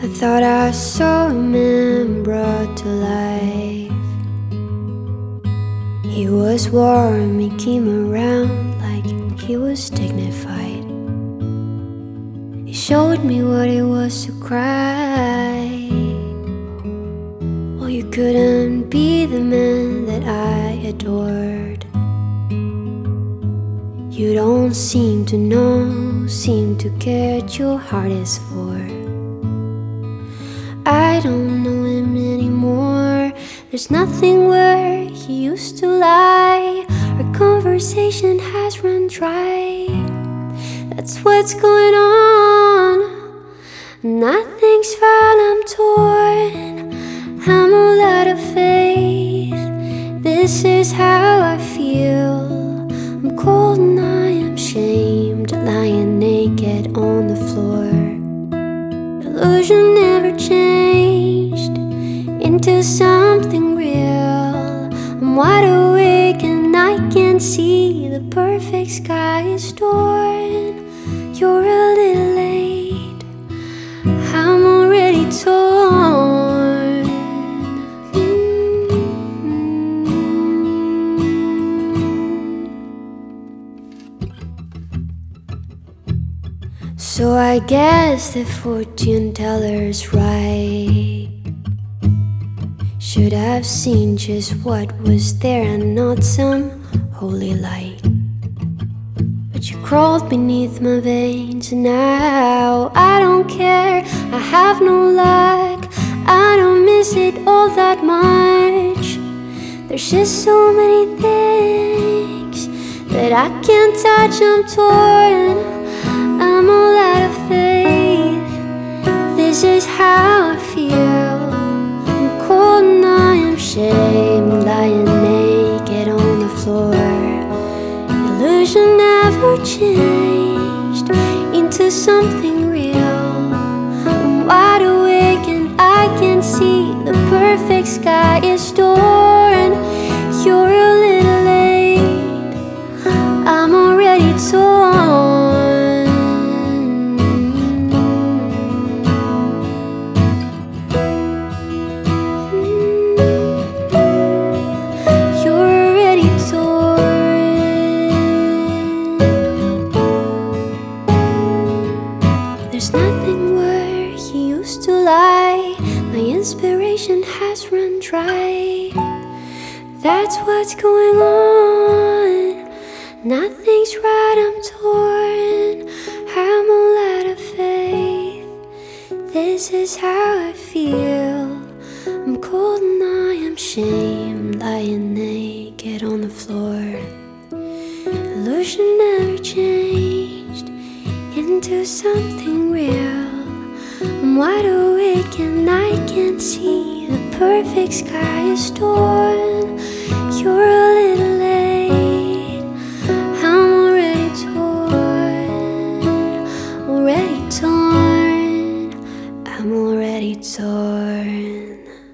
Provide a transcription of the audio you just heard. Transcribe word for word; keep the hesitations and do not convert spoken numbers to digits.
I thought I saw a man brought to life. He was warm, he came around like he was dignified. He showed me what it was to cry. Well, you couldn't be the man that I adored. You don't seem to know, seem to care what your heart is for. I don't know him anymore. There's nothing where he used to lie. Our conversation has run dry. That's what's going on. Nothing's fine, I'm torn. I'm all out of faith. This is how I feel. I'm cold and I am shamed, lying naked on the floor. Illusion never changed into something real. I'm wide awake and I can see the perfect sky is torn. You're a little late, I'm already torn. So I guess the fortune teller's right. Should have seen just what was there and not some holy light. But you crawled beneath my veins and now I don't care. I have no luck, I don't miss it all that much. There's just so many things that I can't touch, I'm torn. I'm all out of faith. This is how I feel. I'm cold and I am shamed, lying naked on the floor. Illusion never changed into something real. I'm wide awake and I can see the perfect sky is torn. You're a little late, I'm already torn. There's nothing where he used to lie. My inspiration has run dry. That's what's going on. Nothing's right, I'm torn. I'm all out of faith. This is how I feel. I'm cold and I am shamed, lying naked on the floor. Illusion never changed into something real. I'm wide awake and I can see the perfect sky is torn. You're a little late, I'm already torn. Already torn, I'm already torn.